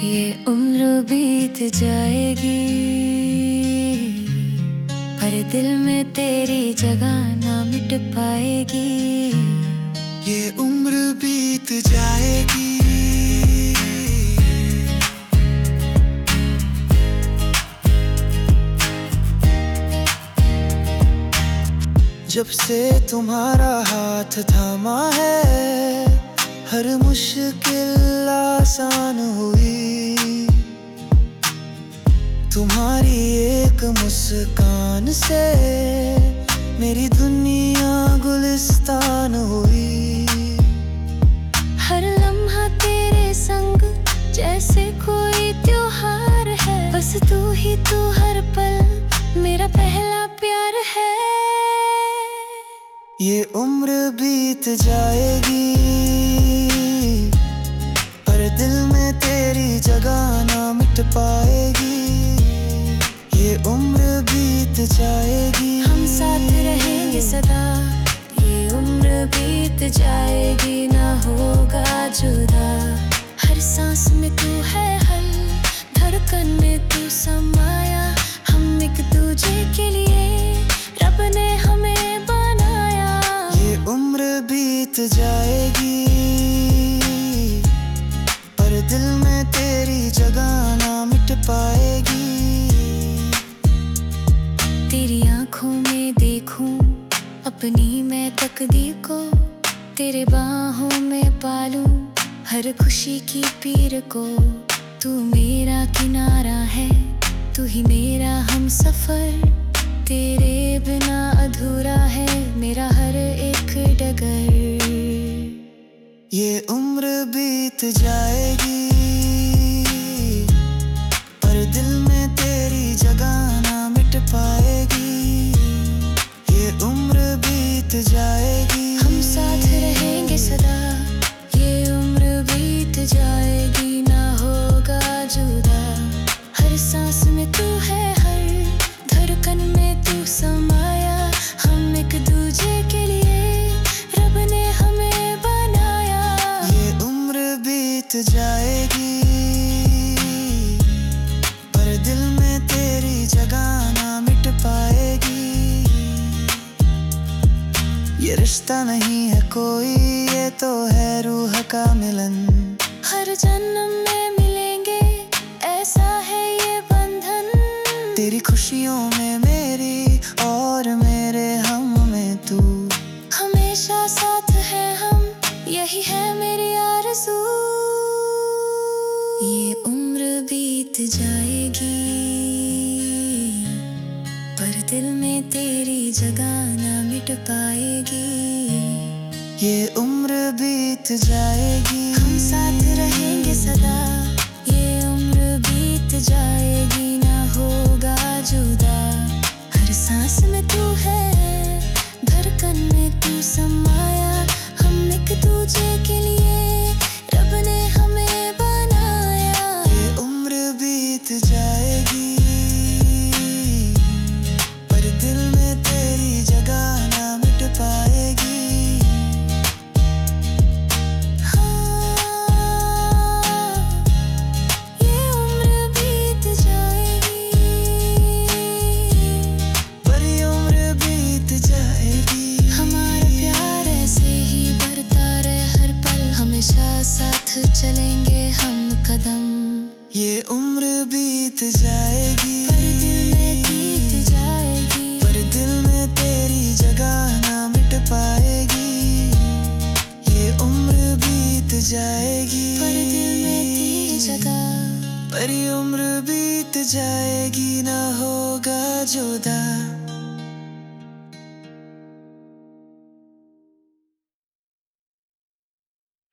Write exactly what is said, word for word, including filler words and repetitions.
ये उम्र बीत जाएगी पर दिल में तेरी जगह ना मिट पाएगी। ये उम्र बीत जाएगी जब से तुम्हारा हाथ थामा है, हर मुश्किल आसान हुई। तुम्हारी एक मुस्कान से मेरी दुनिया गुलिस्तान हुई। हर लम्हा तेरे संग जैसे कोई त्योहार है, बस तू ही तू हर पल मेरा पहला प्यार है। ये उम्र बीत जाएगी पर दिल में तेरी जगह ना मिट पाएगी। ये उम्र बीत जाएगी, हम साथ रहेंगे सदा। ये उम्र बीत जाएगी, ना होगा जुदा। हर सांस में तू है हल, धड़कन में तू समाया। हम एक दूजे के लिए रब ने हमें बनाया। ये उम्र बीत जाएगी पर दिल में तेरी जगह ना मिट पाएगी। तेरी आँखों में देखूं अपनी मैं तकदीर को, तेरे बाहों में पालूं हर खुशी की पीर को। तू मेरा किनारा है, तू ही मेरा हम सफर। तेरे बिना अधूरा है मेरा हर एक डगर। ये उम्र बीत जाएगी पर दिल में तेरी जगह ना मिट पाएगी। ये उम्र बीत जाएगी, हम साथ रहेंगे सदा। ये उम्र बीत जाएगी, ना होगा जुदा। हर सांस में तू है हर धड़कन में तू समाया। हम एक दूजे के लिए रब ने हमें बनाया। ये उम्र बीत जाएगी पर दिल में तेरी जगह ना मिट पाएगी। ये रिश्ता नहीं है कोई, ये तो है रूह का मिलन। हर जन्म में मिलेंगे ऐसा है ये बंधन। तेरी खुशियों में मेरी और मेरे हम में तू, हमेशा साथ है हम, यही है मेरी आरज़ू। ये उम्र बीत जाएगी पर दिल में तेरी जगह ना मिट पाएगी। ये उम्र बीत जाएगी, हम साथ रहेंगे सदा। ये उम्र बीत जाएगी, ना होगा जुदा। हर सांस में तू है, धड़कन में तू समाया। हम एक दूजे के लिए रब ने हमें बनाया। ये उम्र बीत जाएगी पर दिल में तेरी जगह ना मिट पाएगी। साथ चलेंगे हम कदम। ये उम्र बीत जाएगी पर दिल में बीत जाएगी, पर दिल में तेरी जगह ना मिट पाएगी। ये उम्र बीत जाएगी पर दिल में तेरी जगह। पर ये उम्र बीत जाएगी, ना होगा जुदा।